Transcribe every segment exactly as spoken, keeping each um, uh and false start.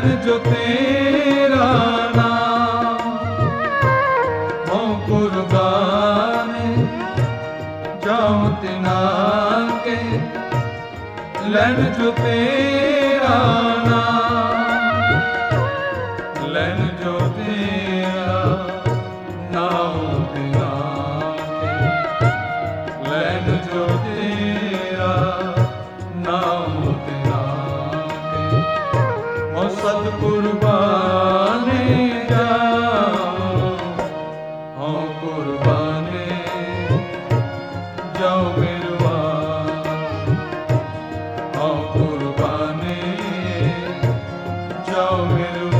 लैन जो तेरा नाम हो कुर्बान जाऊं तिना के लैन जो तेरा नाम लैन जो तेरा नाम तिना के लैन जो तेरा नाम तिना के ओ सत कुर्बाने जाओ ओ कुर्बाने जाओ मेरवा ओ कुर्बाने जाओ मेरवा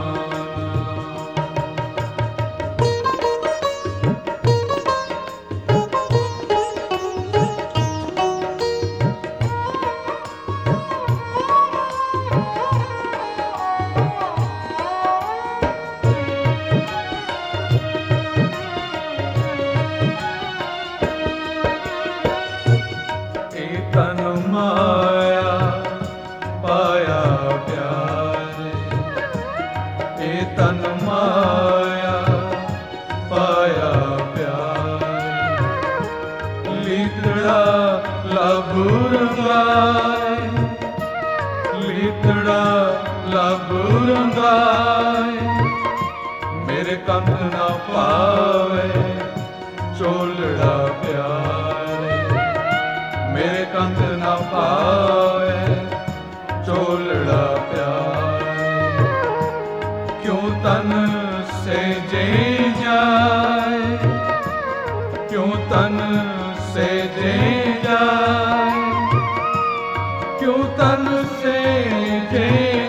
तन माया पाया प्यारे ए तन माया पाया प्यारे लीतड़ा लाभू रंगाए लीतड़ा लाभू रंगाए मेरे कंध ना पावे चोलड़ा प्यारे मेरे कंध ना पावे चोलड़ा प्यारे क्यों तन से जे जाए क्यों तन से जे जाए क्यों तन से जे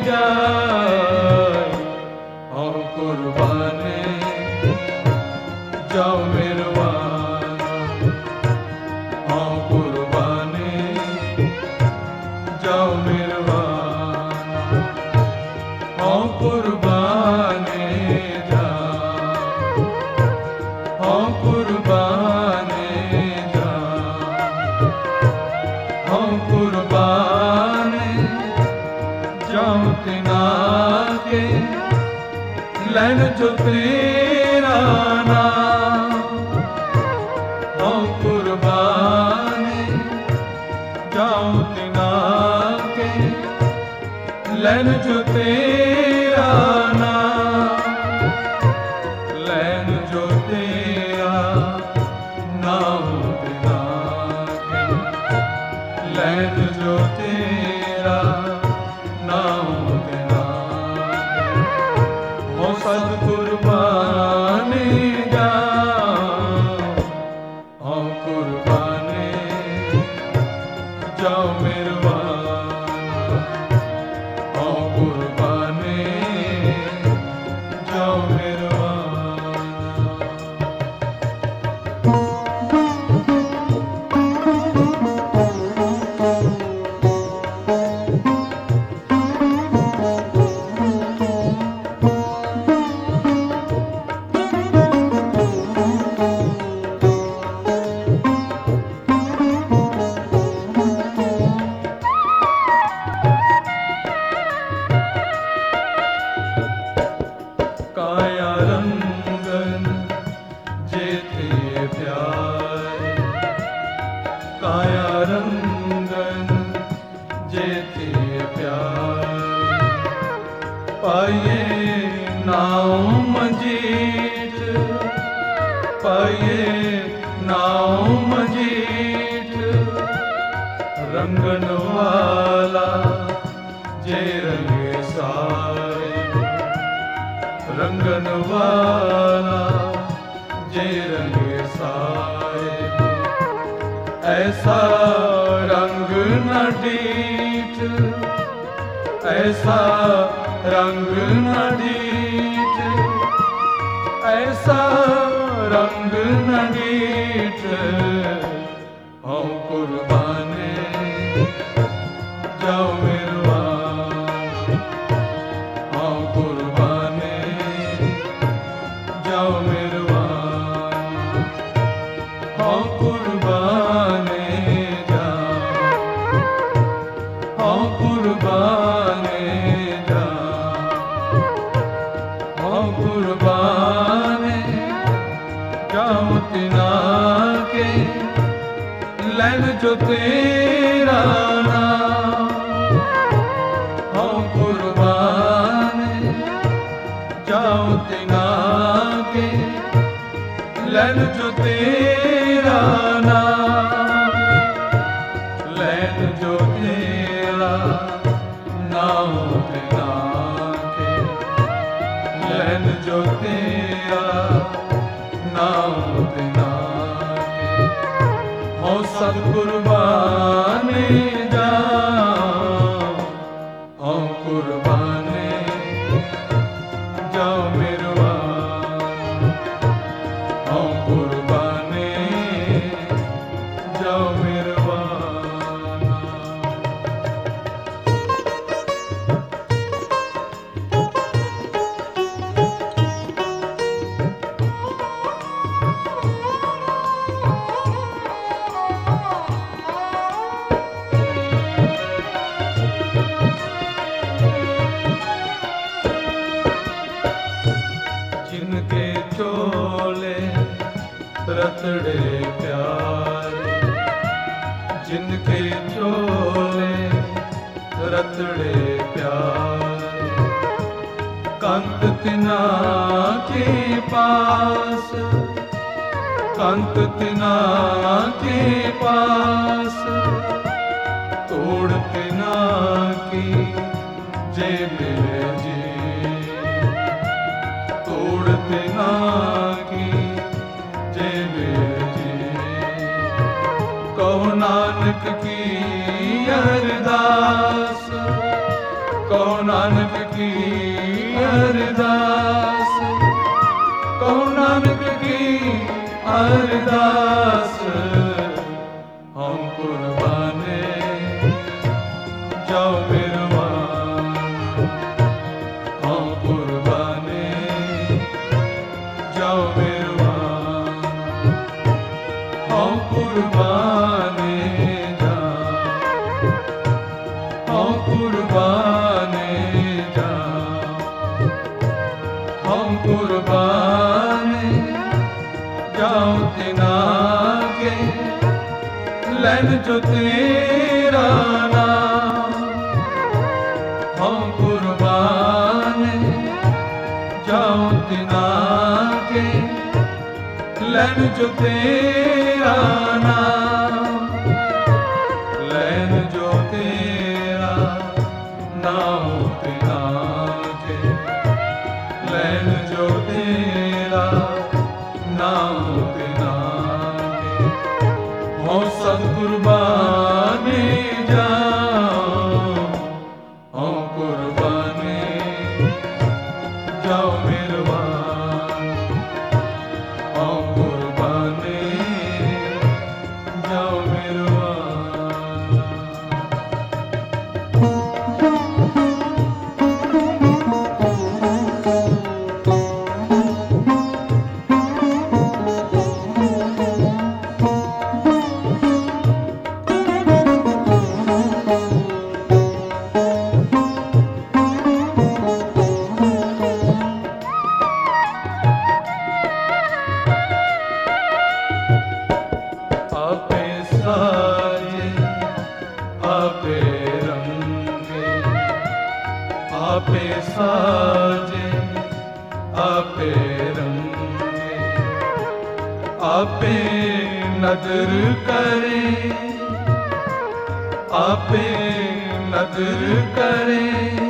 जाए ओ कुर्बाने जाओ मेरवाना ओ कुर्बाने जाओ मेरवाना ओ कुर्बाने जाओ ओ कुर्बाने जाओ ओ कुर्बाने जाओ तिना के लैन जो तेरा नाम ओ कुर्बाने जाऊं तिना के लैन जो तेरा नाम लैन जो तेरा नाम तिना के लैन जो तेरा नाम तिना के हो सद कुर्बाने जाओ ओ कुर्बाने जाओ मेरवाना ओ कुर्बाने जाओ मेरवाना काया रंगन जेते प्यारे काया रंगन जेते प्यारे पाइए नाव मजीठ पाइए नाव मजीठ रंगन वाला जे रंगे सारे रंगन वाला जे रंगे साहिब ऐसा रंग न डीठ ऐसा रंग न डीठ ऐसा रंग न डीठ ओ कुर्बाने जाओ मेरवाना ओ कुर्बाने जाओ मेरवाना ओ कुर्बाने जाओ ओ कुर्बाने जाओ लैन जो तेरा नाम हों कुर्बान जाऊं तिना के लैन जो तेरा नाम लैन जो तेरा नाम तिना के लैन जो तेरा नाम तिना के हो सब कुर्बाने जाओ हो कुर्बाने जाओ मेरवान हो कुर्बाने जाओ मेरवान जिनके चोले रतड़े प्यारे जिनके चोले रतड़े प्यारे कंत तिना के पास कंत तिना के पास तोड़ तिना की जेब जी तोड़ते ना की जेब जी कहो नानक की अरदास कहो नानक की अरदास कहो नानक की अरदास हम कुर्बाने जाओ मेरवान हम कुर्बाने जाओ मेरवान हम कुर्बाने जाओ हम कुर्बाने जाओ हम कुर्बाने जाओ तिना के लैन जो तेरा नाम हम कुर्बाने जाओ तिना के लैन जो तेरा नाम लैन जो तेरा नाम तिना के लैन जो तेरा नाम तिना के हो सब कुर्बाने जाओ हो कुर्बाने जाओ मेरवान हो कुर्बाने जाओ मेरवान आपे साजे आपे रंगे आपे साजे आपे रंगे आपे नजर करे आपे नजर करे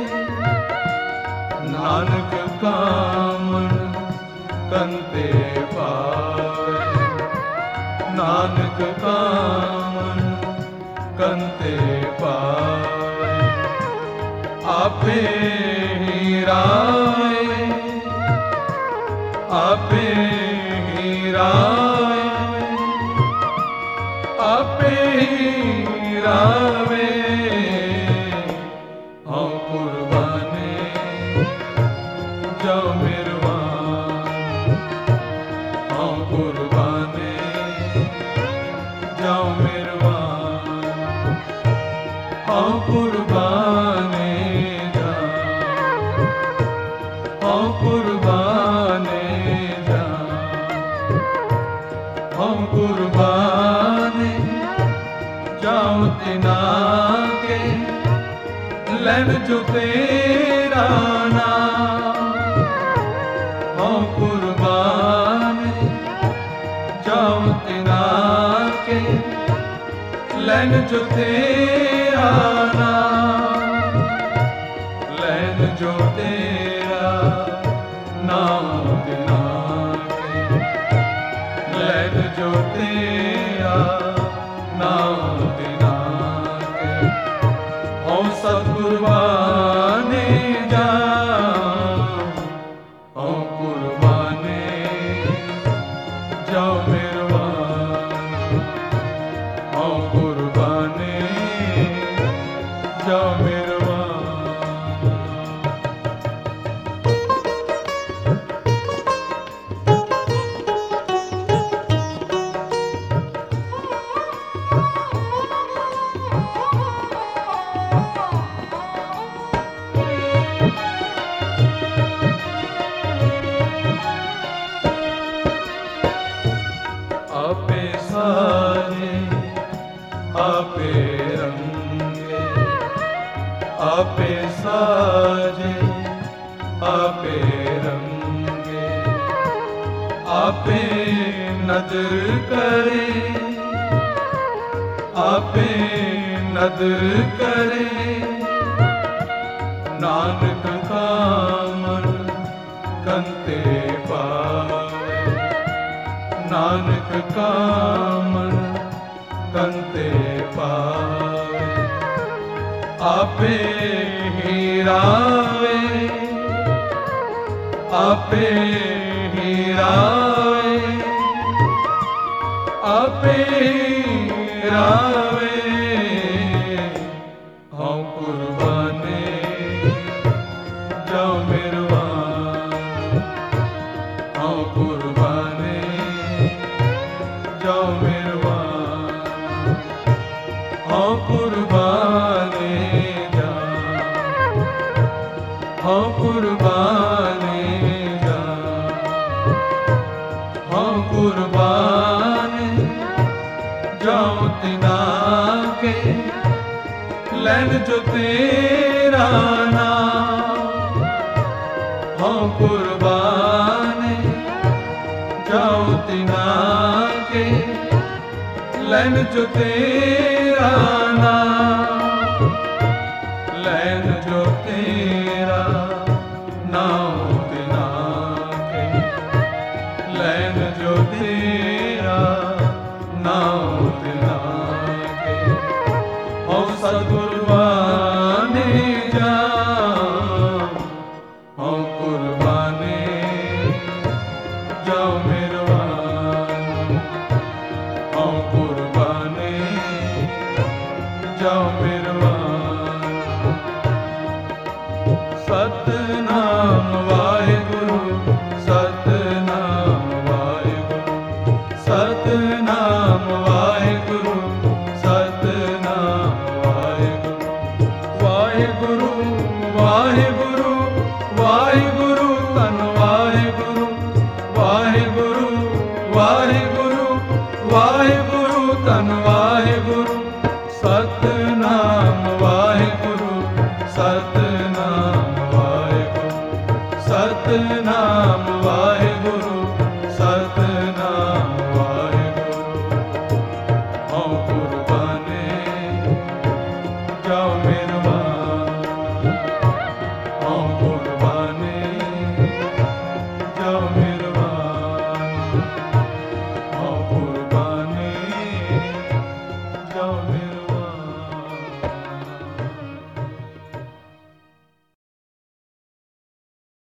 नानक कामन कंते पावे नानक कामन कंते पावे आपे ही राय आपे ही राय आपे ही रावे हम कुर्बाने जाओ मेरवान हम कुर्बाने जाओ मेरवान हम कुर्बाने जाओ हम कुर्बाने जाओ हम कुर्बाने तिना के लैन जो तेरा नाम हो कुर्बान जाऊं तिना के लैन जो तेरा नाम लैन जो तेरा नाम तिना के लैन जो तेरा नाम तिना के ओ सब कुर्बाने जा ओ कुर्बाने जाओ मेरवाना ओ कुर्बाने जाओ मेरवाना आपे साजे आपे रंगे आपे साजे आपे रंगे आपे नदर करे आपे नदर करे नानक का मन कंते पावे नानक का मन कंते पावे आपे हीरावे आपे हीरावे आपे हीरावे हम कुर्बाने जाओ मेरवाना हम कुर्बाने जाओ मेरवाना हाँ कुर्बाने जा हाँ कुर्बाने जा हाँ कुर्बाने जाओ तिना के लैन जो तेरा नाम हाँ कुर्बाने जाओ तिना के लैन जो तेरा नाम लैन जो तेरा नाम तिना के लैन जो तेरा नाम तिना के ओ सकुर्बाने जा ओ कुर्बाने जाओ मेरवाना ओ कुर्बाने जाओ मेरवाना सतनाम वाहेगुरु सतनाम वाहेगुरु सतनाम वाहेगुरु सतनाम वाहेगुरु वाहेगुरु वाहेगुरु वाहेगुरु तन वाहेगुरु वाहेगुरु वाहेगुरु वाहेगुरु तन वाहेगुरु सतनाम वाहेगुरु सतनाम वाहेगुरु सतनाम वाहेगुरु सतनाम वाहेगुरु ओ कुर्बाने जाओ मेरवाना ओ कुर्बाने जाओ मेरवाना ओ कुर्बाने जाओ मेरवाना